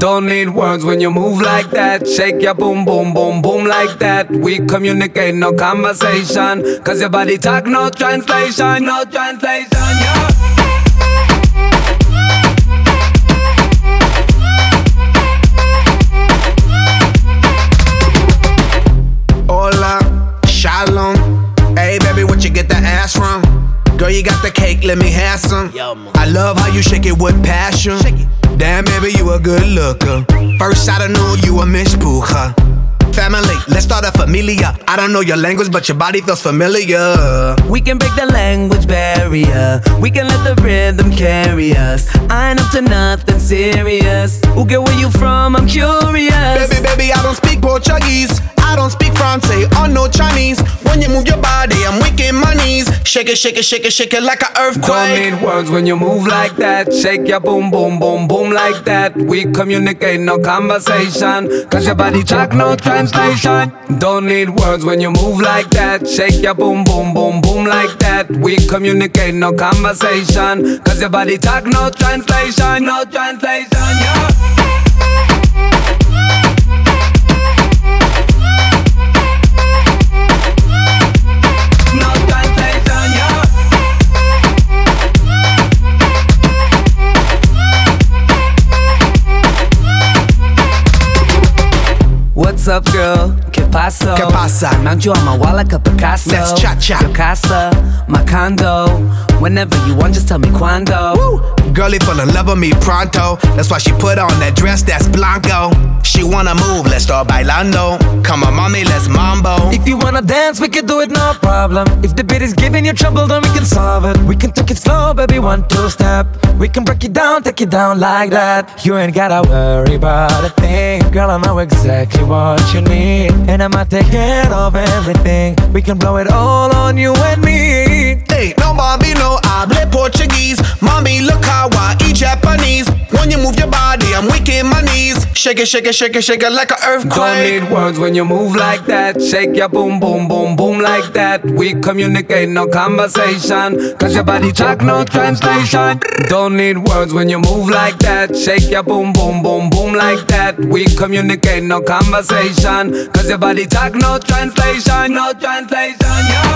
Don't need words when you move like that. Shake your boom, boom, boom, boom like that. We communicate, no conversation. Cause your body talk, no translation. No translation, yeah. Hola, shalom. Hey baby, what you get the ass from? Girl, you got the cake, let me have some. I love how you shake it with passion. Damn, baby, you a good looker. First I don't know you a Miss Puja. Family, let's start a familia. I don't know your language, but your body feels familiar. We can break the language barrier. We can let the rhythm carry us. I ain't up to nothing serious. Ooh, girl, where you from? I'm curious. Baby, I don't speak Portuguese. I don't speak Francais or no Chinese. When you move your body, I'm weak in my knees. Shake it, shake it, shake it, shake it like an earthquake. Don't need words when you move like that. Shake your boom, boom, boom, boom like that. We communicate, no conversation. Cause your body talk, no translation. Don't need words when you move like that. Shake your boom, boom, boom, boom like that. We communicate, no conversation. Cause your body talk, no translation. No translation, yeah. What's up, girl? ¿Qué pasa? ¿Qué pasa? Mount you on my wall like a Picasso. Let's cha-cha. Your casa, my condo. Whenever you want, just tell me cuando. Woo! Girlie fell in love with me pronto. That's why she put on that dress that's blanco. She wanna move, let's start bailando. Come on, mommy, let's mambo. If you wanna dance, we can do it, no problem. If the beat is giving you trouble, then we can solve it. We can take it slow, baby, 1, 2 step. We can break it down, take it down like that. You ain't gotta worry about a thing. Girl, I know exactly what you need, and I'ma take care of everything. We can blow it all on you and me. Hey, no mommy, no hable Portuguese. Mommy, look how I eat Japanese. When you move your body, I'm weak in my knees. Shake it, shake it, shake it, shake it like an earthquake. Don't need words when you move like that. Shake your boom, boom, boom, boom like that. We communicate, no conversation. Cause your body talk, no translation. Don't need words when you move like that. Shake your boom, boom, boom, boom like that. We communicate, no conversation. Cause your body talk, no translation. No translation, yeah.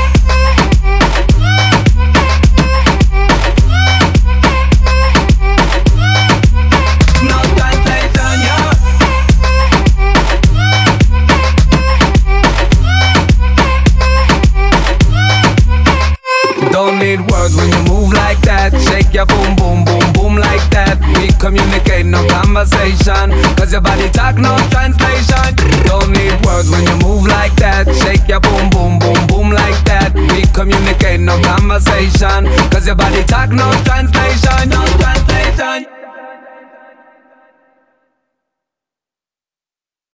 Don't need words when you move like that. Shake your boom, boom, boom, boom like that. We communicate, no conversation. Cause your body talk, no translation. Don't need words when you move like that. Shake your